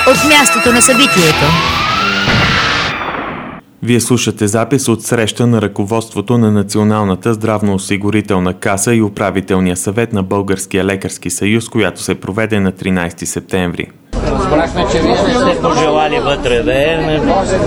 от мястото на събитието. Вие слушате запис от среща на ръководството на Националната здравноосигурителна каса и управителния съвет на Българския лекарски съюз, която се проведе на 13 септември. Разбрахме, че вие не сте пожелали вътре да е.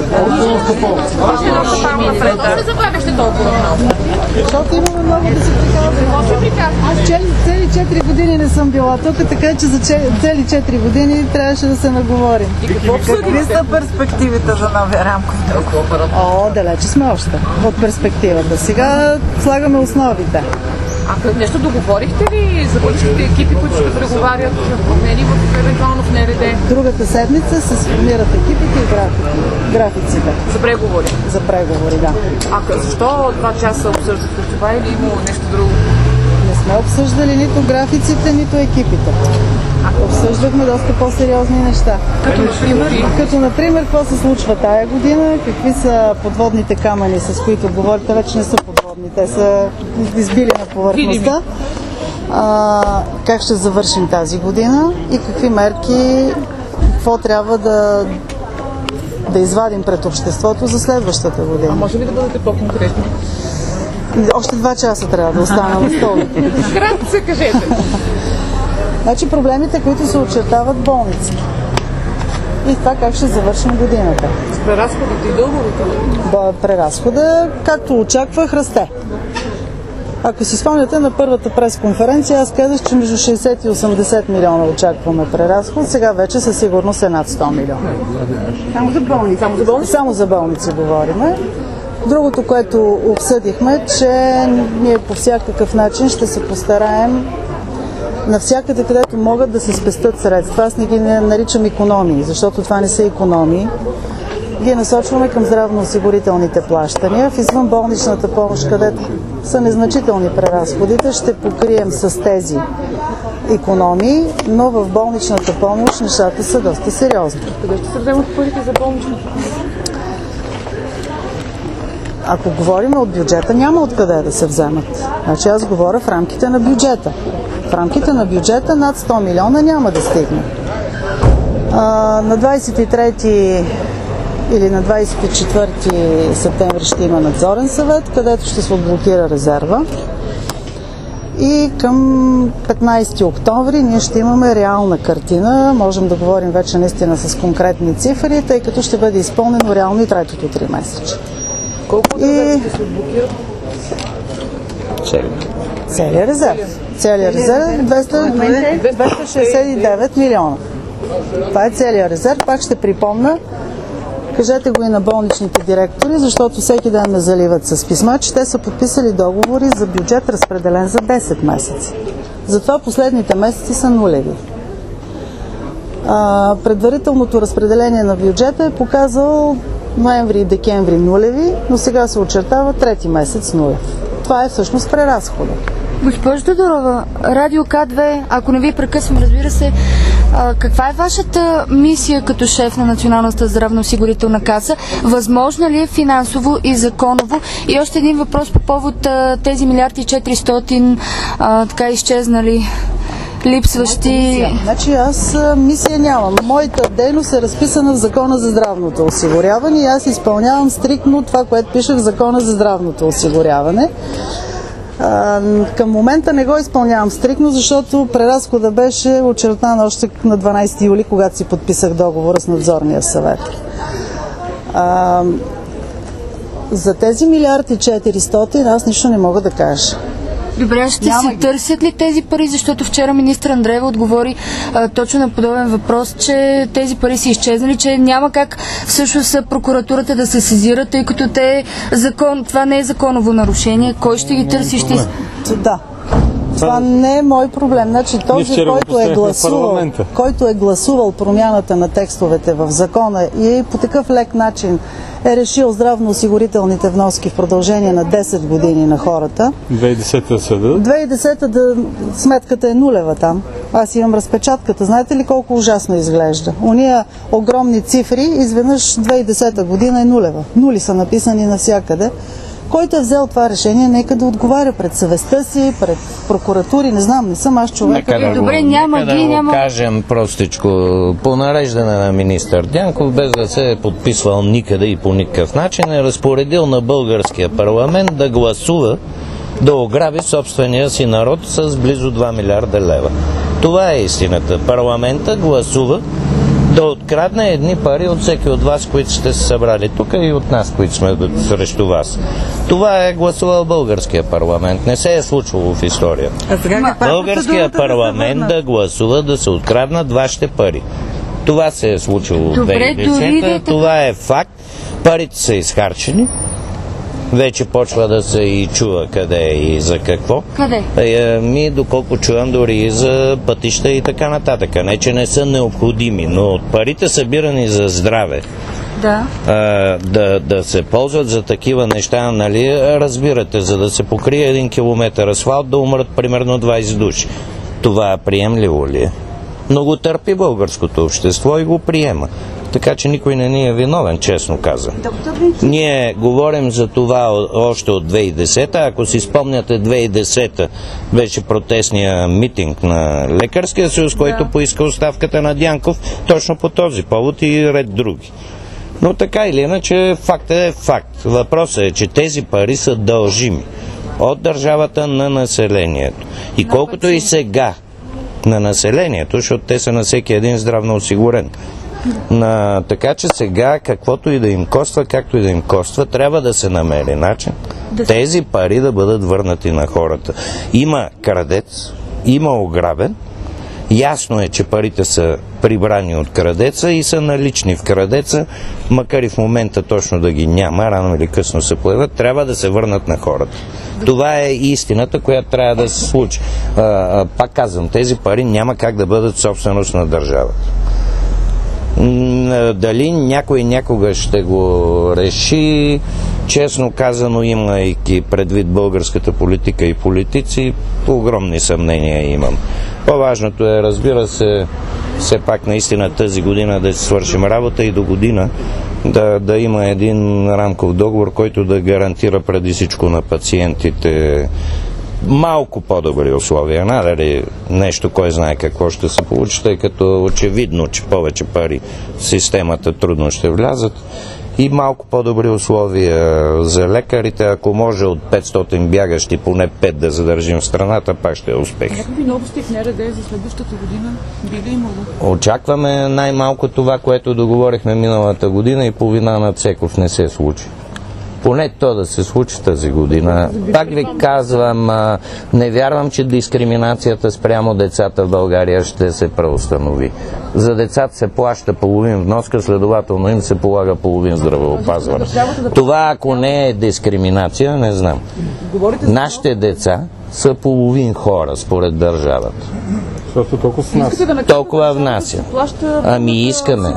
Защото имаме много да се приказваме. Аз цели 4 години не съм била тук, така че за цели 4 години трябваше да се наговорим. Какви са перспективите за новия рамков договор? Далече сме още от перспективата. Сега слагаме основите. Нещо договорихте ли за бъдещите екипи, които ще преговарят промени евентуално в НРД? Другата седмица се сформират екипите и графиците. За преговори? За преговори, да. Защо 2 часа обсъждахте това или имало нещо друго? Не сме обсъждали нито графиците, нито екипите. Обсъждахме доста по-сериозни неща. Като например, какво се случва тая година, какви са подводните камъни, с които говорите, вече не са подводни, те са избили на повърхността. Как ще завършим тази година и какви мерки, какво трябва да извадим пред обществото за следващата година. Може ли да бъдете по-конкретни? Още 2 часа трябва да остана на столите. Кратко се кажете. Значи проблемите, които се очертават болници. И това как ще завършим годината. С преразходите и дълговете? Преразхода, както очаквах, расте. Ако си спомняте на първата пресконференция, аз казах, че между 60 и 80 милиона очакваме преразход. Сега вече със сигурност е над 100 милиона. Само за болници? Само за болници говориме. Другото, което обсъдихме, че ние по всякакъв начин ще се постараем навсякъде, където могат да се спестят средства. Аз не ги наричам икономии, защото това не са икономии. Ги насочваме към здравноосигурителните плащания. В извънболничната помощ, където са незначителни преразходите, ще покрием с тези икономии, но в болничната помощ нещата са доста сериозни. Къде ще се вземат парите за болничната помощ? Ако говорим от бюджета, няма откъде да се вземат. Значи аз говоря в рамките на бюджета. В рамките на бюджета над 100 милиона няма да стигне. На 23 или на 24 септември ще има надзорен съвет, където ще се отблокира резерва. И към 15 октомври ние ще имаме реална картина. Можем да говорим вече наистина с конкретни цифри, тъй като ще бъде изпълнено реално и третото 3 месеца. Колко резерви ще се отблокират? Целият резерв. Целият резерв е 269 милиона. Това е целият резерв. Пак ще припомня, кажете го и на болничните директори, защото всеки ден ме заливат с писма, че те са подписали договори за бюджет, разпределен за 10 месеца. Затова последните месеци са нулеви. Предварителното разпределение на бюджета е показал ноември и декември нулеви, но сега се очертава 3 месец нулев. Това е всъщност преразхода. Госпожо Тодорова, Радио К2, ако не ви прекъсвам, разбира се, каква е вашата мисия като шеф на Националната здравноосигурителна каса? Възможно ли е финансово и законово? И още един въпрос по повод тези 1,4 така изчезнали, липсващи... Значи аз мисия нямам. Моята дейност е разписана в Закона за здравното осигуряване и аз изпълнявам стриктно това, което пише в Закона за здравното осигуряване. Към момента не го изпълнявам стриктно, защото преразхода беше очертан още на 12 юли, когато си подписах договора с надзорния съвет. За тези 1,4 аз нищо не мога да кажа. Добре, ще се търсят ли тези пари, защото вчера министър Андреева отговори точно на подобен въпрос, че тези пари са изчезнали, че няма как всъщност прокуратурата да се сезира, тъй като това не е законово нарушение. Кой ще ги търси? Да. Това не е мой проблем. Значи този, който е гласувал промяната на текстовете в закона и по такъв лек начин е решил здравноосигурителните вноски в продължение на 10 години на хората. 2010-та съда. 2010-та сметката е нулева там. Аз имам разпечатката. Знаете ли колко ужасно изглежда? Ония огромни цифри, изведнъж 2010 година е нулева. Нули са написани навсякъде. Който е взел това решение, нека да отговаря пред съвестта си, пред прокуратури, не знам, не съм аз човек. Добре, няма ги, няма. Кажем простичко, по нареждане на министър Дянков, без да се е подписвал никъде и по никакъв начин, е разпоредил на българския парламент да гласува да ограби собствения си народ с близо 2 милиарда лева. Това е истината. Парламента гласува да открадне едни пари от всеки от вас, които сте се събрали тук, и от нас, които сме срещу вас. Това е гласувал българския парламент. Не се е случвало в историята. Българския парламент да гласува да се откраднат вашите пари. Това се е случило в 2010. Това е факт. Парите са изхарчени. Вече почва да се и чува къде и за какво. Къде? Доколко чувам, дори и за пътища и така нататък. Не, че не са необходими, но от парите събирани за здраве, да се ползват за такива неща, нали, разбирате, за да се покрие 1 километър асфалт, да умрат примерно 20 души. Това приемливо ли е? Но го търпи българското общество и го приема. Така че никой не ни е виновен, честно казвам. Ние говорим за това още от 2010-та. Ако си спомняте, 2010-та беше протестния митинг на Лекарския съюз, който поиска оставката на Дянков точно по този повод и ред други. Но така или иначе, фактът е факт. Въпросът е, че тези пари са дължими от държавата на населението. И колкото и сега на населението, защото те са на всеки един здравно осигурен. Така че сега, каквото и да им коства, както и да им коства, трябва да се намери начин тези пари да бъдат върнати на хората. Има крадец, има ограбен. Ясно е, че парите са прибрани от крадеца и са налични в крадеца, макар и в момента точно да ги няма, рано или късно се появят, трябва да се върнат на хората. Това е истината, която трябва да се случи. Пак казвам, тези пари няма как да бъдат собственост на държавата. Дали някой някога ще го реши, честно казано, имайки предвид българската политика и политици, огромни съмнения имам. По-важното е, разбира се, все пак наистина тази година да свършим работа и до година да има един рамков договор, който да гарантира преди всичко на пациентите малко по-добри условия, надали нещо, кой знае какво ще се получи, тъй като очевидно, че повече пари в системата трудно ще влязат, и малко по-добри условия за лекарите. Ако може от 500 бягащи поне 5 да задържим в страната, пак ще е успех. Някакви новости в НРД за следващата година би ли имало? Очакваме най-малко това, което договорихме миналата година, и половина на Цеков не се случи. Поне то да се случи тази година. Пак ви казвам, не вярвам, че дискриминацията спрямо децата в България ще се преустанови. За децата се плаща половин вноска, следователно им се полага половин здравеопазване. Това, ако не е дискриминация, не знам. Нашите деца са половин хора, според държавата. Толкова внася. Ами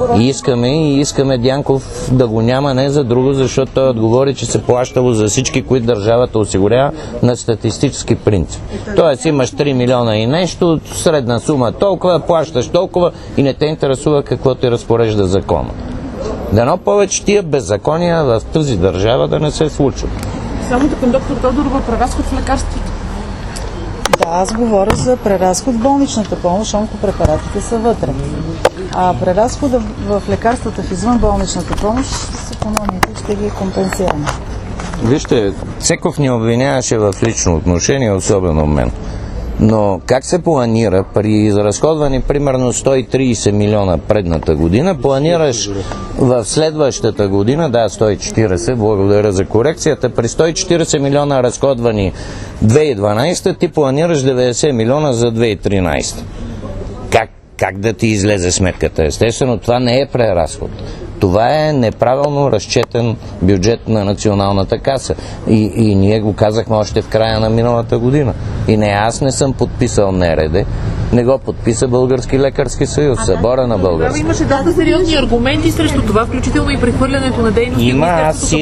искаме Дянков да го няма, не за друго, защото той отговори, че се плащало за всички, които държавата осигурява на статистически принцип. Тоест имаш 3 милиона и нещо, средна сума толкова, плащаш толкова и не те интересува какво те разпорежда закона. Дано повече тия беззакония в тази държава да не се случат. Само към доктор Тодорова, преразход в лекарството. Да, аз говоря за преразход в болничната помощ, онкопрепаратите са вътре. А преразхода в лекарствата в извънболничната помощ с икономията ще ги компенсираме. Вижте, Цеков ни обвиняваше в лично отношение, особено мен. Но как се планира при изразходвани примерно 130 милиона предната година, планираш в следващата година, 140, благодаря за корекцията, при 140 милиона разходвани 2012, ти планираш 90 милиона за 2013. Как да ти излезе сметката? Естествено, това не е преразход. Това е неправилно разчетен бюджет на Националната каса. И ние го казахме още в края на миналата година. И не, аз не съм подписал НРД, не го подписа Български лекарски съюз, събора на български. Имаше доста сериозни аргументи срещу това, включително и прехвърлянето на дейности. Има, аз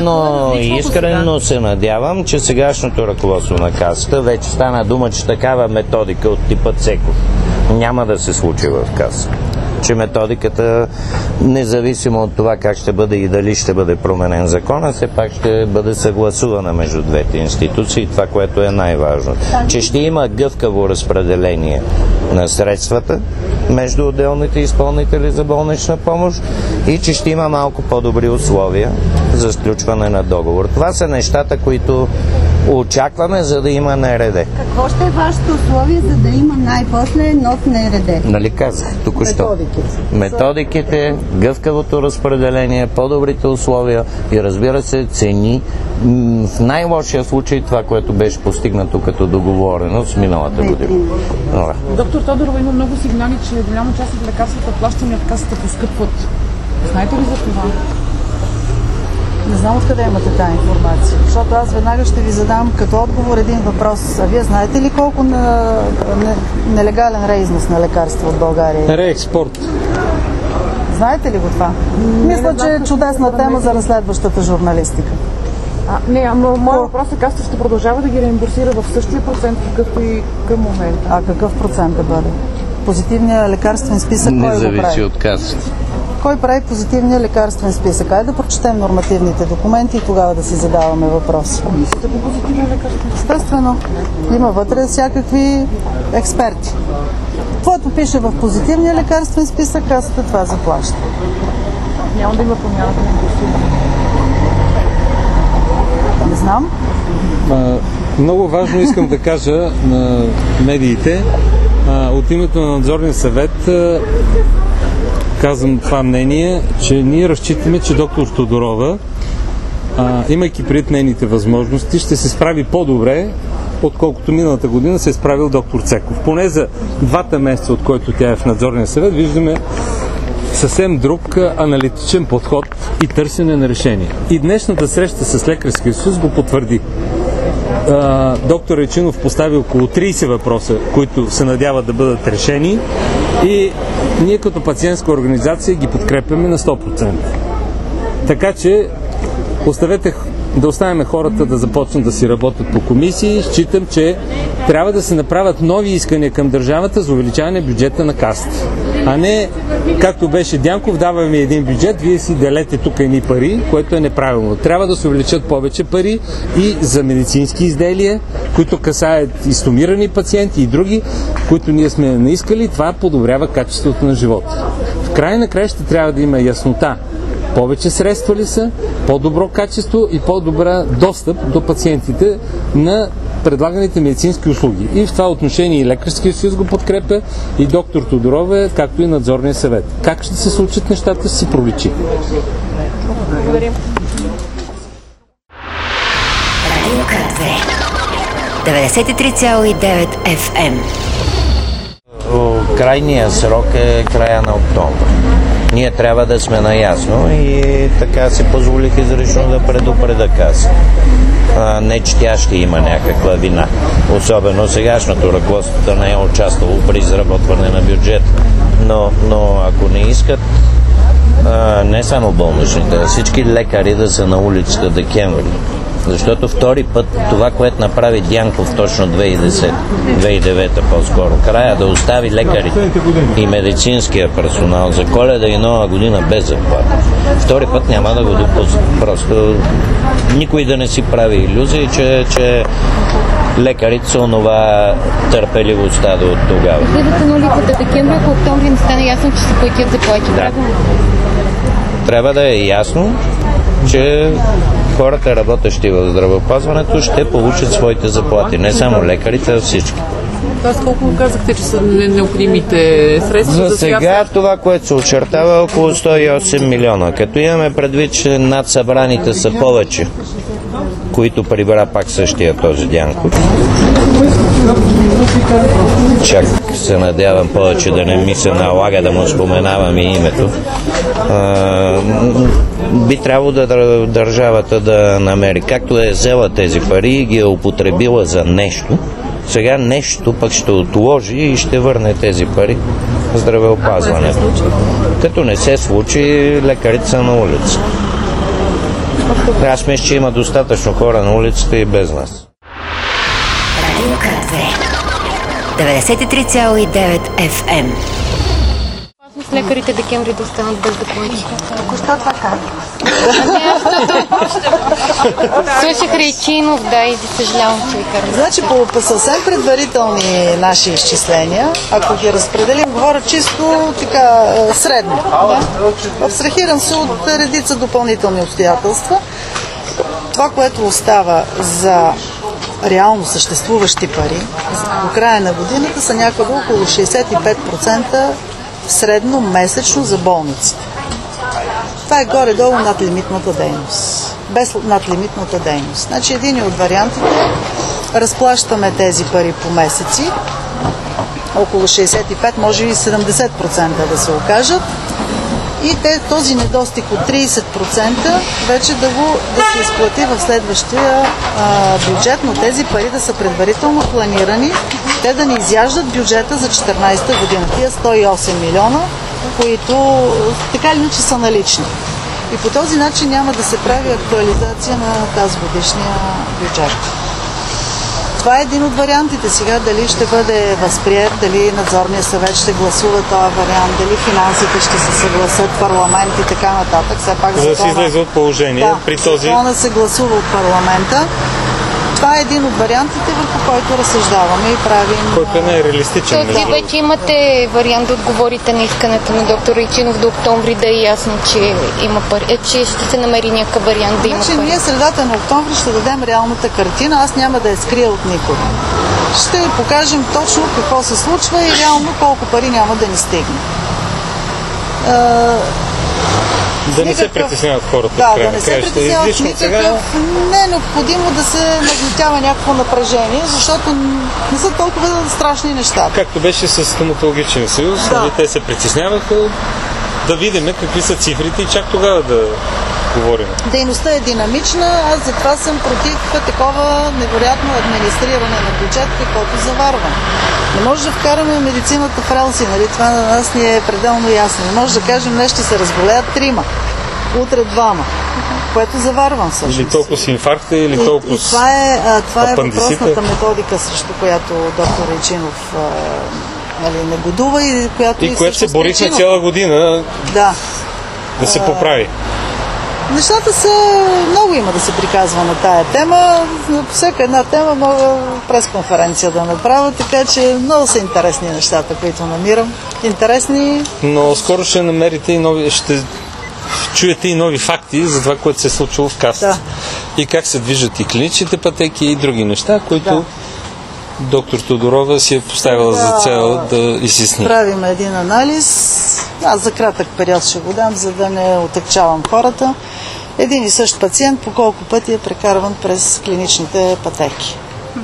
искрено се надявам, че сегашното ръководство на касата вече стана дума, че такава методика от типа Цеков няма да се случи в каса. че методиката, независимо от това как ще бъде и дали ще бъде променен закона, все пак ще бъде съгласувана между двете институции, това, което е най-важно. Че ще има гъвкаво разпределение на средствата между отделните изпълнители за болнична помощ и че ще има малко по-добри условия за сключване на договор. Това са нещата, които очакваме, за да има НРД. Какво ще е вашето условие, за да има най-после нов НРД? Нали казах току-що? Методиките, гъвкавото разпределение, по-добрите условия и, разбира се, цени. В най-лошия случай това, което беше постигнато като договореност миналата година. Доктор Тодорова, има много сигнали, че голяма част от лекарствата, плащани от касата, поскъпват. Знаете ли за това? Не знам откъде имате тази информация, защото аз веднага ще ви задам като отговор един въпрос. А вие знаете ли колко нелегален реизнос на лекарства от България? Реекспорт. Знаете ли го това? Мисля, че е чудесна тема за разследващата журналистика. Моят въпрос е, касата ще продължава да ги реимбурсира в същия процент, какъвто и към момента. А какъв процент да бъде? Позитивният лекарствен списък, не кой го прави? Не зависи от касата. Кой прави позитивния лекарствен списък? Айде да прочетем нормативните документи и тогава да си задаваме въпроси. Комисията по позитивния лекарствен списък? Естествено. Има вътре всякакви експерти. Каквото пише в позитивния лекарствен списък, касата това заплаща. Няма да има промяната на гласуване. Не знам. Много важно искам да кажа на медиите, от името на надзорния съвет казвам това мнение, че ние разчитаме, че доктор Тодорова, имайки пред нейните възможности, ще се справи по-добре, отколкото миналата година се е справил доктор Цеков. Поне за 2 месеца, от който тя е в надзорния съвет, виждаме съвсем друг аналитичен подход и търсене на решение. И днешната среща с Лекарския съюз го потвърди. Доктор Речинов постави около 30 въпроса, които се надяват да бъдат решени, и ние като пациентска организация ги подкрепяме на 100%. Така че да оставяме хората да започнат да си работят по комисии. Считам, че трябва да се направят нови искания към държавата за увеличаване бюджета на касата. А не, както беше Дянков, даваме един бюджет, вие си делете тук едни пари, което е неправилно. Трябва да се увеличат повече пари и за медицински изделия, които касаят изтомирани пациенти и други, които ние сме наискали. Това подобрява качеството на живота. В край на краища трябва да има яснота. Повече средства ли са, по-добро качество и по-добра достъп до пациентите на предлаганите медицински услуги. И в това отношение и Лекарския съюз го подкрепя, и доктор Тодорова, както и надзорния съвет. Как ще се случат нещата, си проличи. Благодарим. Радио К2 93,9 FM. Крайният срок е края на октомври. Ние трябва да сме наясно и така си позволих изрично да предупреда каса. Не, че тя ще има някаква вина. Особено сегашното ръководство да не е участвало при изработване на бюджет. Но ако не искат не само болничните, а всички лекари да са на улицата декември. Защото втори път това, което направи Дянков точно 2009 по-скоро, края да остави лекарите и медицинския персонал за Коледа и Нова година без заплата. Втори път няма да го допусне. Просто никой да не си прави илюзии, че лекарите са онова търпеливостта до тогава. Вие на улицата декември, ако октомври не стане ясно, че се платят заплати. Да. Трябва да е ясно, че хората, работещи в здравеопазването, ще получат своите заплати. Не само лекарите, а всички. Тоест колко казахте, че са необходимите средства? За сега това, което се очертава, е около 108 милиона. Като имаме предвид, че над събраните са повече, които прибра пак същия този Дянков. Чак се надявам повече да не ми се налага да му споменавам и името. Би трябвало държавата да намери, както е взела тези пари и ги е употребила за нещо, сега нещо пък ще отложи и ще върне тези пари в здравеопазването. Като не се случи, лекарите са на улица. Аз мисля, че има достатъчно хора на улицата и без нас. Радио К2 93,9 FM. с лекарите декември да останат без документи? Току-що това казах. Слушах Райчинов, да, и съжалявам, че ви карам. Значи по съвсем предварителни наши изчисления, ако ги разпределим, говоря чисто така средно. Да? Абстрахирам се от редица допълнителни обстоятелства. Това, което остава за реално съществуващи пари до края на годината, са някъде около 65% средно месечно за болниците. Това е горе-долу надлимитната дейност. Без надлимитната дейност. Значи един от вариантите е разплащаме тези пари по месеци, около 65, може и 70% да се окажат, и този недостиг от 30% вече да се изплати в следващия бюджет, но тези пари да са предварително планирани, те да не изяждат бюджета за 2014 година. Тия 108 милиона, които така или иначе са налични. И по този начин няма да се прави актуализация на тази годишния бюджет. Това е един от вариантите. Сега дали ще бъде възприет, дали надзорния съвет ще гласува този вариант, дали финансите ще се съгласят, парламент и така нататък. Все пак за да се излезе от положение при този... Закона се гласува от парламента. Това е един от вариантите, върху който разсъждаваме и правим... Който е най-реалистичен. Вие вече имате вариант да отговорите на искането на доктор Райчинов до октомври, да е ясно, че има пари, че ще се намери някакъв вариант да има пари. Ние средата на октомври ще дадем реалната картина, аз няма да я скрия от никой. Ще покажем точно какво се случва и реално колко пари няма да ни стигне. Да не се притесняват хората. Да не се притесняват никакъв. Не е необходимо да се нагнетява някакво напрежение, защото не са толкова страшни неща. Както беше с стоматологичен съюз, те се притесняваха да видим какви са цифрите и чак тогава да говорим. Дейността е динамична, аз затова съм против такова невероятно администриране на бюджет, каквото заварвам. Не може да вкараме медицината в релси, нали? Това на нас ни е пределно ясно. Не може да кажем, днес ще се разболеят 3, утре 2, което заварвам всъщност. Или толкова с инфаркта, или толкова с това е въпросната методика, срещу която доктор Райчинов негодува и която се борихме цяла година да се поправи. Нещата са... Много има да се приказва на тая тема. На всяка една тема мога пресконференция да направя, така че много са интересни нещата, които намирам. Интересни... Но скоро ще намерите и нови... Ще чуете и нови факти за това, което се е случило в Касата. Да. И как се движат и клиничните пътеки и други неща, които доктор Тодорова си е поставила за цел да изясни. Правим един анализ. Аз за кратък период ще го дам, за да не отекчавам хората. Един и същ пациент по колко пъти е прекарван през клиничните пътеки.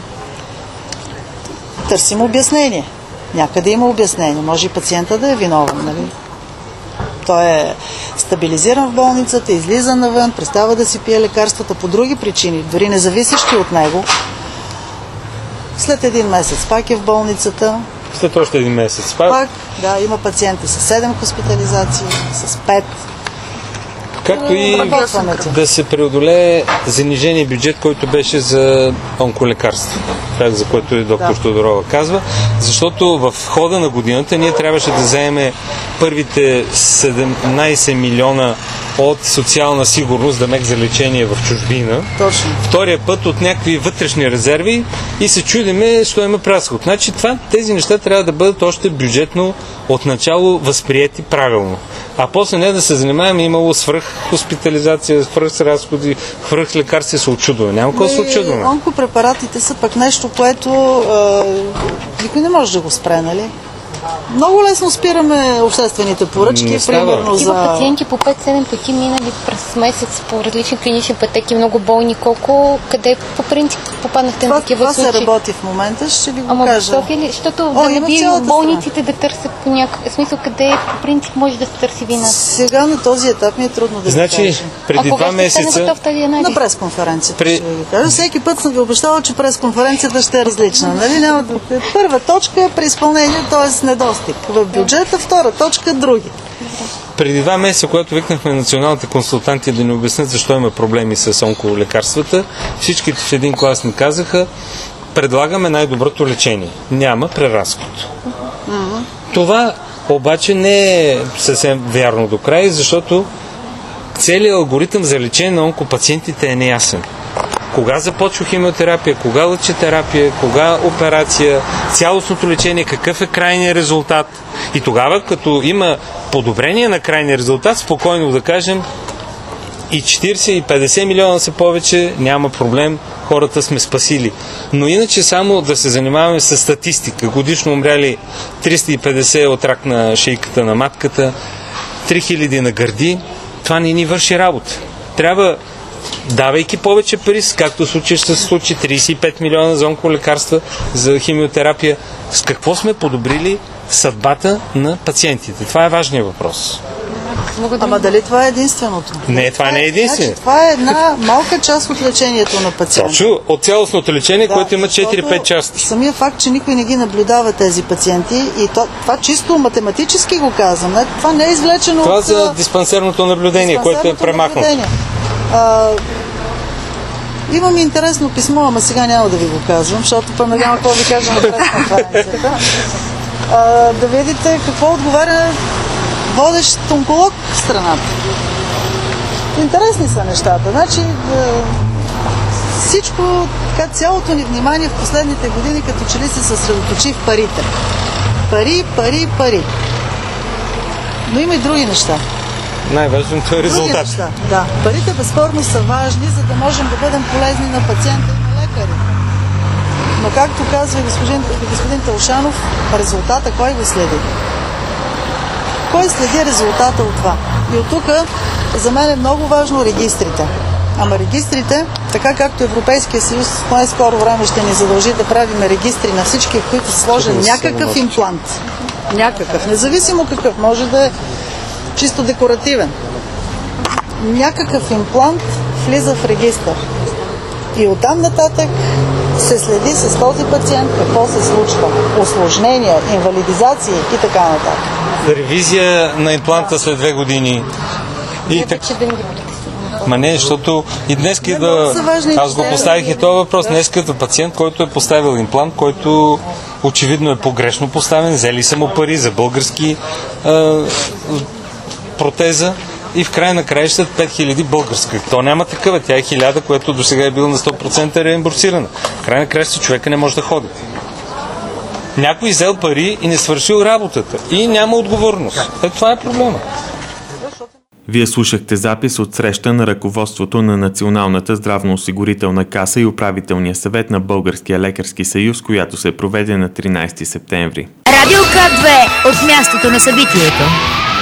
Търсим обяснение. Някъде има обяснение. Може и пациента да е виновен, нали? Той е стабилизиран в болницата, излиза навън, престава да си пие лекарствата по други причини, дори независещи от него. След един месец пак е в болницата. След още един месец пак? Има пациенти с 7 хоспитализации, с 5. Както и да се преодолее занижения бюджет, който беше за онколекарства, за което и доктор Тодорова казва, защото в хода на годината ние трябваше да вземем първите 17 милиона от социална сигурност, дамек за лечение в чужбина. Точно. Втория път от някакви вътрешни резерви и се чудиме, що има разход. Значи тези неща трябва да бъдат още бюджетно отначало възприети правилно. А после не да се занимаваме, имало свръх хоспитализация, свръх разходи, свръх лекарства, се очудваме. Няма какво да се очудваме. Онкопрепаратите са пък нещо, което никой не може да го спре, нали? Много лесно спираме обществените поръчки, примерно за... Има пациенти по 5-7 пъти минали през месец по различни клинични пътеки, много болни. Къде по принцип попаднахте на такива случаи? Това се работи в момента, ще ви го кажа. София ли? Защото да не би болниците да търсят по някакъв смисъл, къде по принцип може да се търси вина? Сега на този етап ми е трудно да ви кажа. Преди 2 месеца... На пресконференцията ще ви кажа. Всеки път съм ви обещала, че пресконференцията ще е различна. Нали? Първа точка е при изпълнение, т.е. недостиг в бюджета, втора точка други. Преди 2 месеца, когато викнахме националните консултанти да ни обяснят защо има проблеми с онколекарствата, всичките в един клас ни казаха: предлагаме най-доброто лечение. Няма преразход. Това обаче не е съвсем вярно до край, защото целият алгоритъм за лечение на онкопациентите е неясен. Кога започва химиотерапия, кога лъчетерапия, кога операция, цялостното лечение, какъв е крайният резултат. И тогава, като има подобрение на крайния резултат, спокойно да кажем, и 40 и 50 милиона са повече, няма проблем, хората сме спасили. Но иначе само да се занимаваме с статистика. Годишно умряли 350 от рак на шийката на матката, 3000 на гърди, това не ни върши работа. Трябва, давайки повече пари, както ще се случи 35 милиона за онколекарства, за химиотерапия, с какво сме подобрили съдбата на пациентите? Това е важният въпрос. Ама дали това е единственото? Не, това не е единствено. Значи, това е една малка част от лечението на пациента. Точно, от цялостното лечение, да, което има 4-5 части. Самия факт, че никой не ги наблюдава тези пациенти, и това чисто математически го казвам. Не? Това не е извлечено това от... Това за диспансерното наблюдение, което е премахнато. Имам интересно писмо, ама сега няма да ви го казвам, защото пък няма какво ви кажа на пресконференцията. Да видите какво отговаря водещ онколог в страната. Интересни са нещата. Значи, всичко, цялото ни внимание в последните години като че ли се съсредоточи в парите. Пари, пари, пари. Но има и други неща. Най-важното е резултат. Да. Парите безспорно са важни, за да можем да бъдем полезни на пациента и на лекари. Но както казва господин Талшанов, резултата кой го следи? Кой следи резултата от това? И от тук за мен е много важно регистрите. Ама регистрите, така както Европейския съюз в най-скоро време ще ни задължи да правим регистри на всички, в които сложен някакъв имплант. Някакъв, независимо какъв, може да е чисто декоративен. Някакъв имплант влиза в регистър. И оттам нататък се следи с този пациент какво се случва. Усложнения, инвалидизации и така нататък. Ревизия на импланта след 2 години. И Ма не, защото и днес аз го поставих и този въпрос. Днес като пациент, който е поставил имплант, който очевидно е погрешно поставен, взели са му пари за български протеза и в края на краищата 5000 българска. То няма такава, тя е 1000, което до сега е била на 100% реимбурсирана. В края на краищата човека не може да ходи. Някой взел пари и не свършил работата. И няма отговорност. Това е проблема. Вие слушахте запис от среща на ръководството на Националната здравноосигурителна каса и управителния съвет на Българския лекарски съюз, която се проведе на 13 септември. Радио К2 от мястото на събитието.